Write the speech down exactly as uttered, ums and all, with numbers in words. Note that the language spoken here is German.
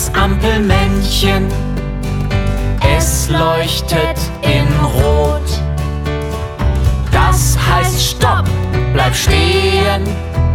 das Ampelmännchen, es leuchtet in Rot. Das heißt Stopp, bleib stehen,